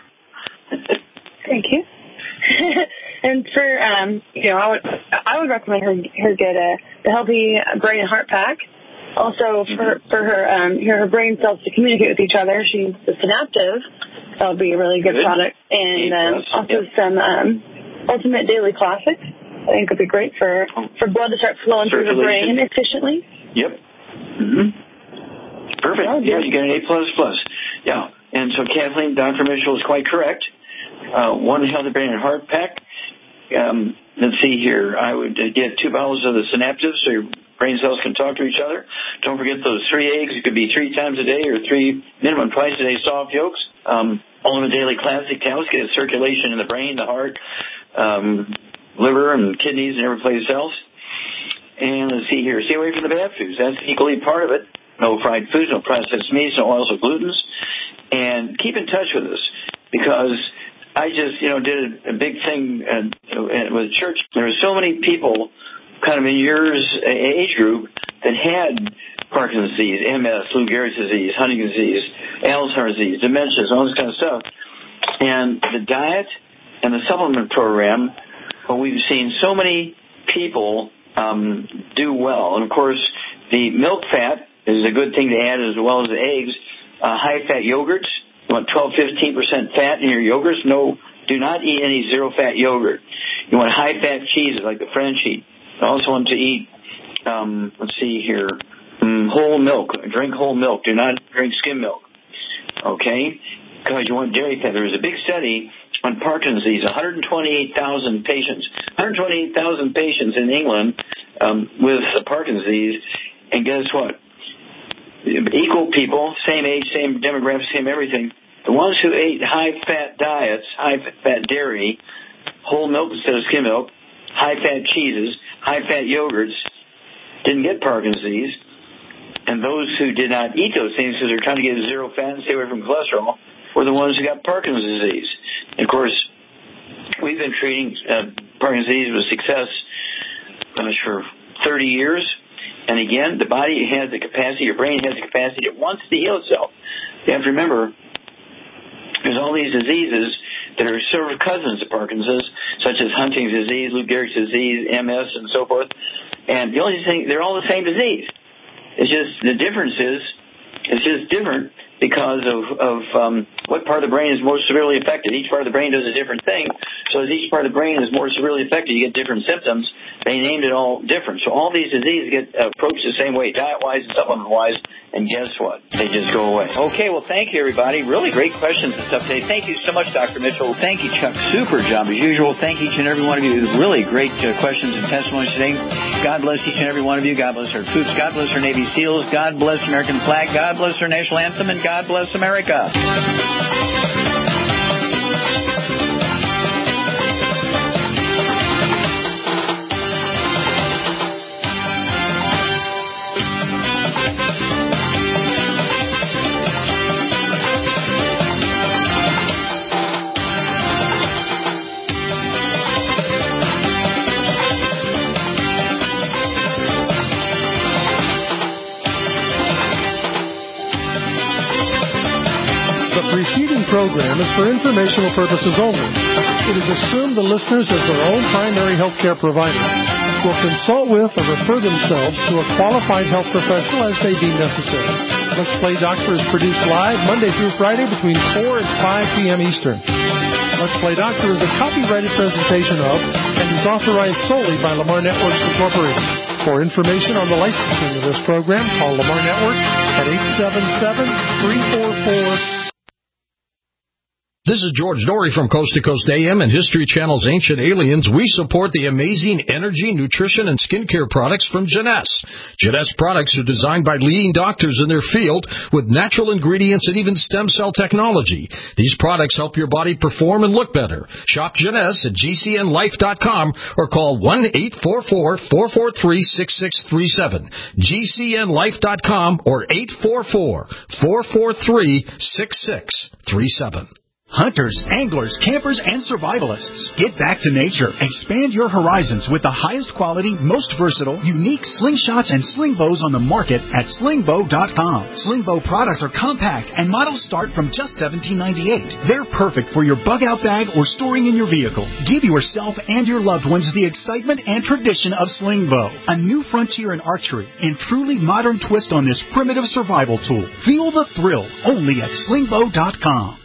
Speaker 9: Thank you. And for um, you know, I would I would recommend her her get a the healthy brain and heart pack. Also for for her um her brain cells to communicate with each other. She's the Synaptive. That would be a really good, good. product. And um, also yep. some um, Ultimate Daily Classics. I think would be great for for blood to start flowing through the brain efficiently.
Speaker 3: Yep. Mm-hmm. Perfect. Oh, yeah, you get an A plus plus. Yeah. And so Kathleen, Doctor Mitchell is quite correct. Uh, one healthy brain and heart pack. Um, let's see here. I would uh, get two bottles of the Synaptive so your brain cells can talk to each other. Don't forget those three eggs. It could be three times a day or three, minimum twice a day soft yolks. Um, Ultimate Daily Classic tablets get circulation in the brain, the heart, um, liver and kidneys and every place else. And let's see here. Stay away from the bad foods. That's equally part of it. No fried foods, no processed meats, no oils or glutens. And keep in touch with us, because I just, you know, did a, a big thing uh, with the church. There were so many people kind of in your age group that had Parkinson's disease, M S, Lou Gehrig's disease, Huntington's disease, Alzheimer's disease, dementias, all this kind of stuff. And the diet and the supplement program, well, we've seen so many people um, do well. And, of course, the milk fat is a good thing to add, as well as the eggs. Uh, high-fat yogurts, you want twelve, fifteen percent fat in your yogurts. No, do not eat any zero-fat yogurt. You want high-fat cheeses like the Frenchie. You also want to eat, um, let's see here, um, whole milk. Drink whole milk. Do not drink skim milk. Okay? Because you want dairy fat. There was a big study on Parkinson's disease, one hundred twenty-eight thousand patients. one hundred twenty-eight thousand patients in England um, with Parkinson's disease. And guess what? Equal people, same age, same demographics, same everything. The ones who ate high-fat diets, high-fat dairy, whole milk instead of skim milk, high-fat cheeses, high-fat yogurts, didn't get Parkinson's disease. And those who did not eat those things because they're trying to get zero fat and stay away from cholesterol were the ones who got Parkinson's disease. And, of course, we've been treating uh, Parkinson's disease with success gosh, for thirty years. And again, the body has the capacity, your brain has the capacity, it wants to heal itself. You have to remember, there's all these diseases that are sort of cousins of Parkinson's, such as Huntington's disease, Lou Gehrig's disease, M S, and so forth. And the only thing, they're all the same disease. It's just, the difference is, it's just different because of, of um, what part of the brain is more severely affected. Each part of the brain does a different thing. So as each part of the brain is more severely affected, you get different symptoms. They named it all different. So all these diseases get approached the same way, diet-wise and supplement-wise, and guess what? They just go away. Okay, well, thank you, everybody. Really great questions and stuff today. Thank you so much, Doctor Mitchell. Thank you, Chuck. Super job, as usual. Thank each and every one of you. Really great uh, questions and testimonies today. God bless each and every one of you. God bless our troops. God bless our Navy SEALs. God bless the American flag. God bless our national anthem. And God bless America.
Speaker 1: Program is for informational purposes only. It is assumed the listeners, as their own primary health care provider, will consult with or refer themselves to a qualified health professional as they deem necessary. Let's Play Doctor is produced live Monday through Friday between four and five p.m. Eastern. Let's Play Doctor is a copyrighted presentation of and is authorized solely by Lamar Networks Incorporated. For information on the licensing of this program, call Lamar Networks at eight seven seven, three four four
Speaker 6: This is George Dory from Coast to Coast A M and History Channel's Ancient Aliens. We support the amazing energy, nutrition, and skincare products from Jeunesse. Jeunesse products are designed by leading doctors in their field with natural ingredients and even stem cell technology. These products help your body perform and look better. Shop Jeunesse at G C N life dot com or call one eight four four, four four three, six six three seven. G C N life dot com or eight four four, four four three, six six three seven.
Speaker 8: Hunters, anglers, campers, and survivalists. Get back to nature. Expand your horizons with the highest quality, most versatile, unique slingshots and sling bows on the market at sling bow dot com. Sling bow products are compact and models start from just seventeen ninety-eight. They're perfect for your bug-out bag or storing in your vehicle. Give yourself and your loved ones the excitement and tradition of sling bow. A new frontier in archery and truly modern twist on this primitive survival tool. Feel the thrill only at sling bow dot com.